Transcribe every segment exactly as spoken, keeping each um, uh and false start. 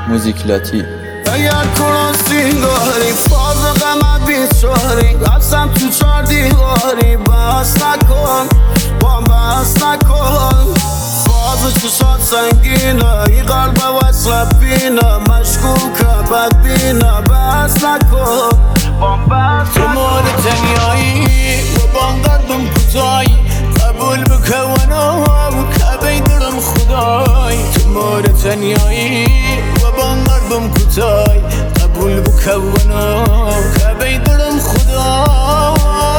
موزیک لاتی. اگر کنان سینگاری فاز غم بیچاری قبضم تو چار دیواری بس نکن بام بس نکن فاز چشات سنگینه ای قلب وصل بینه مشکوکه بدبینه بس نکن بام بس تو مال تنیایی و بام قلبم کتایی قبول بکونم که بیدرم خدای تو مال تنیایی و بام قلبم کتای قبول بکونم که بیدرم خدای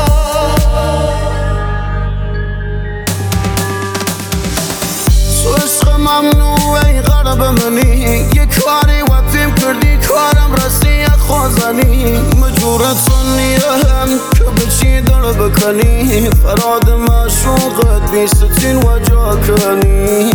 تو عشق ممنوعی غرب منی یه کاری وطیم کردی کارم رسی خوزنی مجبورت سنیم که بچی در بکنی فراد مشوقت بیستین وجا کنی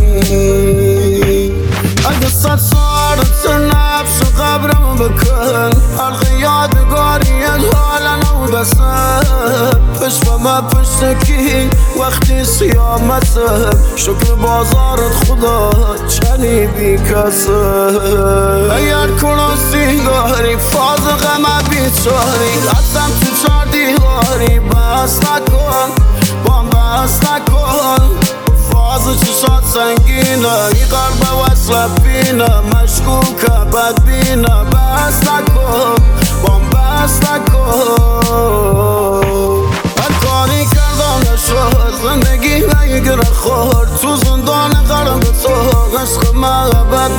اگه صد سارت نفس قبرم بکن حلق یادگاری از حالا نو دستم پشت و ما پشت کی وقتی سیامته شکر بازارت خدا چنی بی کسه اگر کنان سینگاری فاز غم بیچاری قدم تو چار دیواری بس نکن بام بس نکن فاز چشات سنگینه ای قلب وصل بینه مشکوکه بدبینه بس نکن بام بس نکن کاری کردم نشد زندگی نگیره خورد تو زندان قلب تو عشق محبت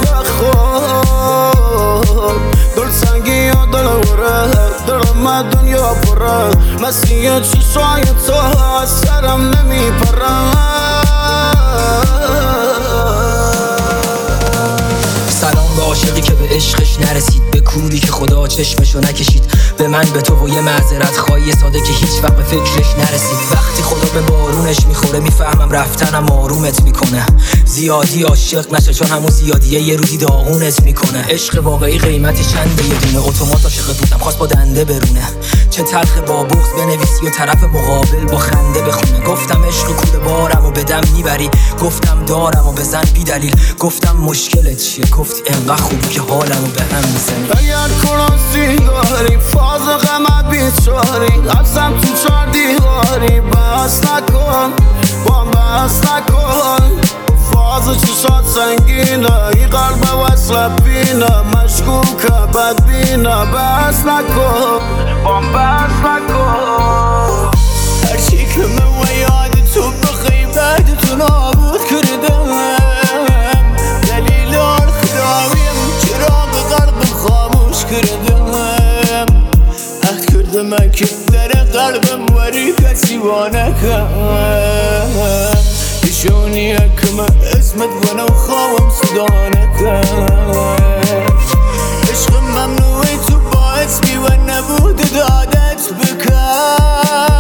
بخور دل سنگی و دل وره درم دنیا پره مسیح چشای تو از سرم نمی پره سلام به عاشقی که به عشقش نرسید به کوری که خدا چشمشو نکشید به من به تو و یه معذرت خواهی ساده که هیچ وقت به فکرش نرسید وقتی خدا به بارونش میخوره میفهمم رفتنم آرومت میکنه زیادی عاشق نشه چون همون زیادیه یه روزی داغونت میکنه عشق واقعی قیمتی چنده یه دونه اتومات عاشق بودم خواست با دنده برونه چه تلخ با بغض بنویسی و طرف مقابل با خنده بخونه گفتم عشق کوله بارم و بدم میبری گفتم دارم و بزن بی دلیل گفتم مشکلت چیه گفتی انقدر خوبی که حالمو به هم میزنی اگر کنان سینگاری فاز غم بیچاری قبضم تو چار دیواری بس نکن بام بس نکن فاز چشات سنگینه ای قلب وصل بینه مشکوکه بدبینه بس نکن بام بس نکن هرچی که من و یاد تو بخی بعد تو نابود کردم دلیل آن خداویم چراغ قلبم خاموش کردم عهد کردم که در قلبم وری کسی وانکم نشونی اکم اسمت ونو خواهم صدانکم عشق ممنوعی تو باعث بی و نبود دادت بکن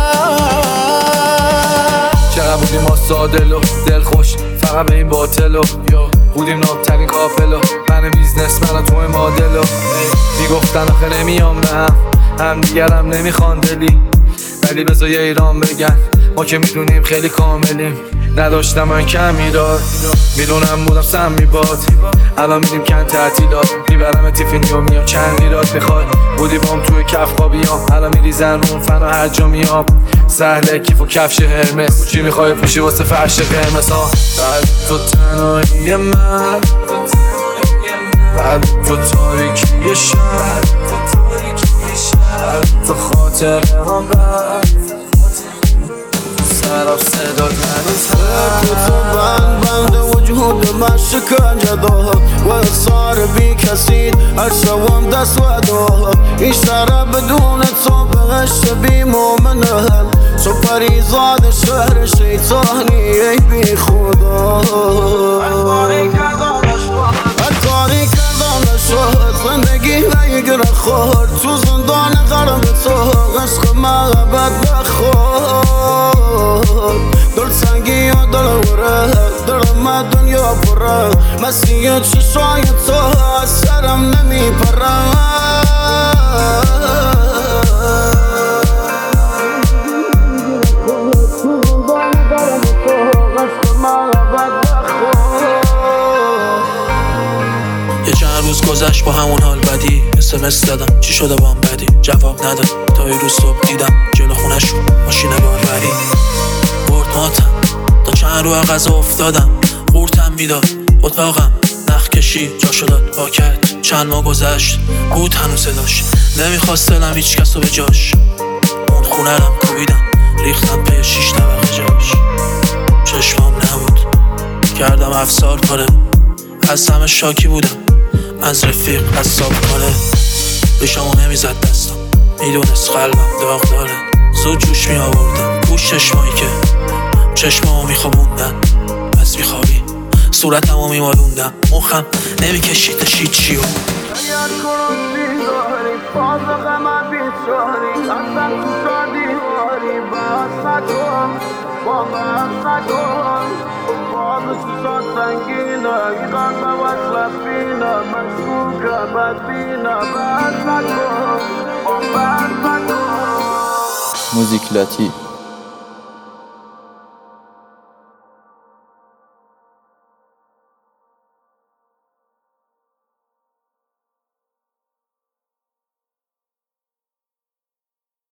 چقدر بودیم ما سادل و دل خوش فقط به این باطل و بودیم نابترین کاپل و من بیزنس من تو مادل و میگفتن آخه نمیام نه هم دیگرم نمیخوان دلی ولی بذار یه ایران بگن ما که میدونیم خیلی کاملیم نداشتم من کم میداد میدونم بودم سم میباد الان میدیم کن تعطیلات میبرم تیفینی و میام چند لیرات میخواد بودی بام توی کف خوابیام الان میریزن رون فن و هر جا میام سهله کیف و کفش هرمس چی میخوای پوشی واسه فرش قرمز ها بعد تو تنهایی من بعد تو تاریکی شهر تو خاطر هم بعد سراب صداد هنوز تو بند بند وجود من شکنجه داد و اصار بی کسید هر شوام دست و داد این شهر بدون تو بهشت بی مومنه تو پریزاد شهر شیطانی ای بی خدا هر کاری کردم نشد زندگی نگیره خورد تو زندان قلب تو عشق محبت بخور دل سنگی و دل وره درم دنیا پره مسیح چشای تو از سرم نمی پره یه چند روز گذشت با همون حال بدی اسمس دادم چی شده بام بدی جواب نداد تا یه روز صبح دیدم جلو خونش ماشین باربری برد ماتم تا چند رو غذا افتادم قورتم میداد اتاقم نخ کشی جاشو داد پاکت چند ماه گذشت بود هنوز صداش نمیخواست دلم هیچ کس رو به جاش اون خونه رم کوبیدم ریختم پی شیش طبقه جاش چشمام نبود کردم افسار پاره از همه شاکی بودم از رفیق حساب کنه بشمو نمیزد دستم میدونست قلبم داغ داره زود جوش می آوردم گوش چشمایی که چشمامو میخوابوندن از میخوابی صورتمو میمالوندم مخم نمیکشید تشید چیو موزیک لاتی